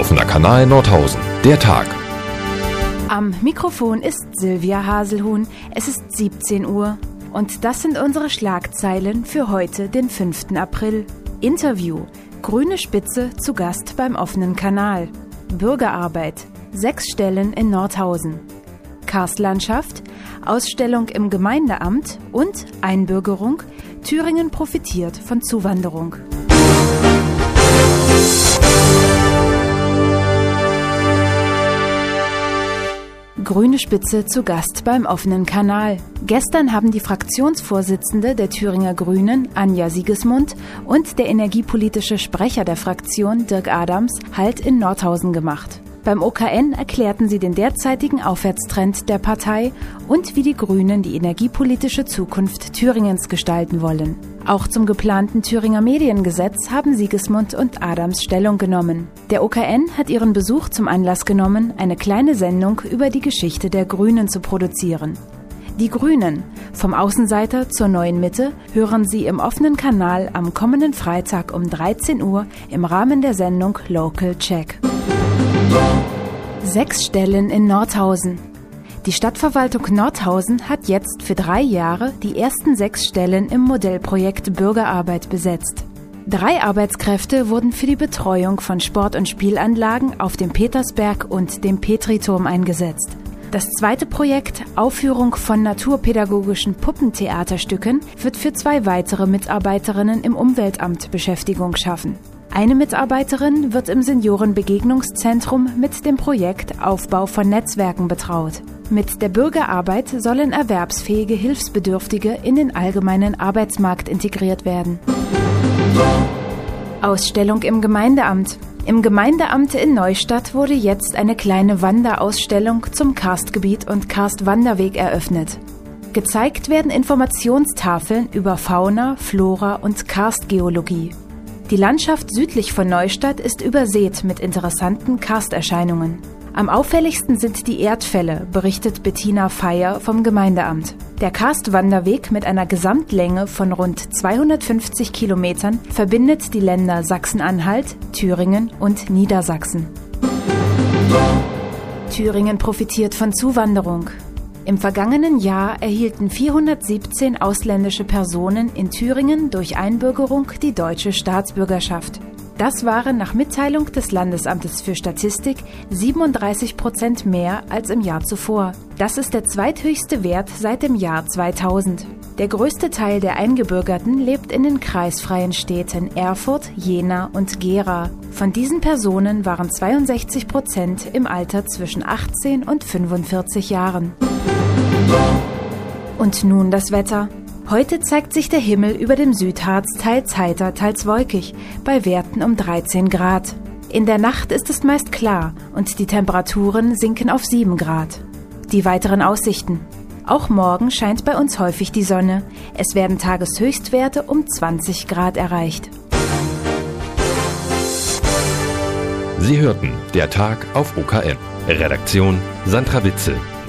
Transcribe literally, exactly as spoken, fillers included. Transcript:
Offener Kanal Nordhausen. Der Tag. Am Mikrofon ist Silvia Haselhuhn. Es ist siebzehn Uhr. Und das sind unsere Schlagzeilen für heute, den fünften April. Interview. Grüne Spitze zu Gast beim Offenen Kanal. Bürgerarbeit. Sechs Stellen in Nordhausen. Karstlandschaft. Ausstellung im Gemeindeamt und Einbürgerung. Thüringen profitiert von Zuwanderung. Grüne Spitze zu Gast beim Offenen Kanal. Gestern haben die Fraktionsvorsitzende der Thüringer Grünen, Anja Siegesmund, und der energiepolitische Sprecher der Fraktion, Dirk Adams, Halt in Nordhausen gemacht. Beim O K N erklärten sie den derzeitigen Aufwärtstrend der Partei und wie die Grünen die energiepolitische Zukunft Thüringens gestalten wollen. Auch zum geplanten Thüringer Mediengesetz haben Siegesmund und Adams Stellung genommen. Der O K N hat ihren Besuch zum Anlass genommen, eine kleine Sendung über die Geschichte der Grünen zu produzieren. Die Grünen, vom Außenseiter zur neuen Mitte, hören Sie im Offenen Kanal am kommenden Freitag um dreizehn Uhr im Rahmen der Sendung Local Check. Sechs Stellen in Nordhausen. Die Stadtverwaltung Nordhausen hat jetzt für drei Jahre die ersten sechs Stellen im Modellprojekt Bürgerarbeit besetzt. Drei Arbeitskräfte wurden für die Betreuung von Sport- und Spielanlagen auf dem Petersberg und dem Petriturm eingesetzt. Das zweite Projekt, Aufführung von naturpädagogischen Puppentheaterstücken, wird für zwei weitere Mitarbeiterinnen im Umweltamt Beschäftigung schaffen. Eine Mitarbeiterin wird im Seniorenbegegnungszentrum mit dem Projekt Aufbau von Netzwerken betraut. Mit der Bürgerarbeit sollen erwerbsfähige Hilfsbedürftige in den allgemeinen Arbeitsmarkt integriert werden. Ausstellung im Gemeindeamt. Im Gemeindeamt in Neustadt wurde jetzt eine kleine Wanderausstellung zum Karstgebiet und Karstwanderweg eröffnet. Gezeigt werden Informationstafeln über Fauna, Flora und Karstgeologie. Die Landschaft südlich von Neustadt ist übersät mit interessanten Karsterscheinungen. Am auffälligsten sind die Erdfälle, berichtet Bettina Feier vom Gemeindeamt. Der Karstwanderweg mit einer Gesamtlänge von rund zweihundertfünfzig Kilometern verbindet die Länder Sachsen-Anhalt, Thüringen und Niedersachsen. Thüringen profitiert von Zuwanderung. Im vergangenen Jahr erhielten vierhundertsiebzehn ausländische Personen in Thüringen durch Einbürgerung die deutsche Staatsbürgerschaft. Das waren nach Mitteilung des Landesamtes für Statistik siebenunddreißig Prozent mehr als im Jahr zuvor. Das ist der zweithöchste Wert seit dem Jahr zweitausend. Der größte Teil der Eingebürgerten lebt in den kreisfreien Städten Erfurt, Jena und Gera. Von diesen Personen waren zweiundsechzig Prozent im Alter zwischen achtzehn und fünfundvierzig Jahren. Und nun das Wetter. Heute zeigt sich der Himmel über dem Südharz teils heiter, teils wolkig, bei Werten um dreizehn Grad. In der Nacht ist es meist klar und die Temperaturen sinken auf sieben Grad. Die weiteren Aussichten. Auch morgen scheint bei uns häufig die Sonne. Es werden Tageshöchstwerte um zwanzig Grad erreicht. Sie hörten der Tag auf O K N. Redaktion Sandra Witzel.